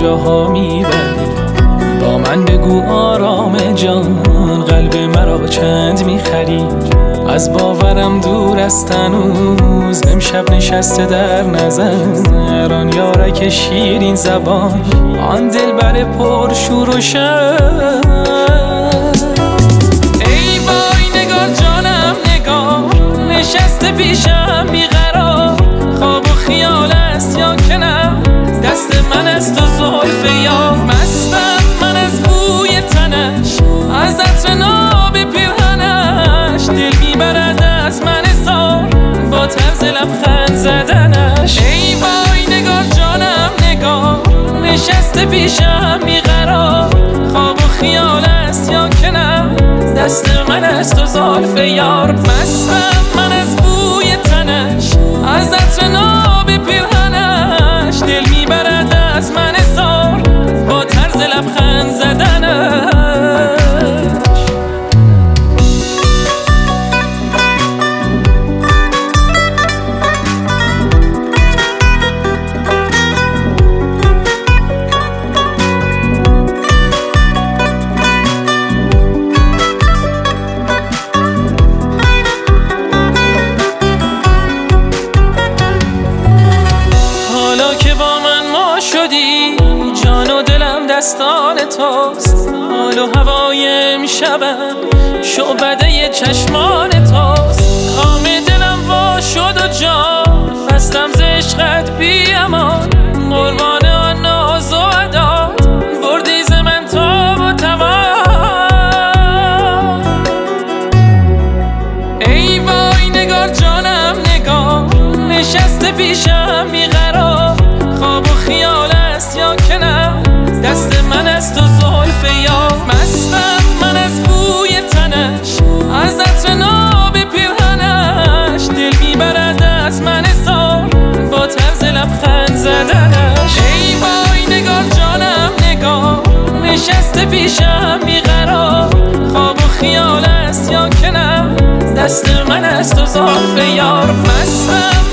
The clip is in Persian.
کجاها میبری؟ با من بگو آرام جان، قلب مرا چند میخری؟ از باورم دور است هنوز، امشب نشسته در نظر آن یارک شیرین زبان، آن دلبر پر شور و شر. ای وای نگار جانم نگار، نشسته پیشم بیقرار، خواب و خیال است یا که نه؟ دست من است و زلف یار، مستم من از بوی تنش، از عطر ناب پیرهنش، دل میبرد از من زار با طرز لبخند زدنش. ای وای نگار جانم نگار، نشسته پیشم بیقرار، خواب و خیال است یا که نه؟ دست من است و زلف یار، مستم من از بوی تنش، از عطر ناب پیرهنش، دل میبرد از من زار با طرز لبخند زدنش. جان و دلم دستان توست، حال و هوای امشبم شعبده چشمان توست، کام دلم وا شد و جان بستم ز عشقت بی امان، قربان آن ناز و عدات بردی ز من تاب و توان. ای وای نگار جانم نگار، نشسته پیشم بیقرار، خواب و خیال است یا که نه؟ دست من است و زلف یار، مستم من از بوی تنش، از عطر ناب پیرهنش، دل میبرد از من زار با طرز لبخند زدنش. ای وای نگار جانم نگار، نشسته پیشم بیقرار، خواب و خیال است یا که نه؟ دست من است و زلف یار، مستم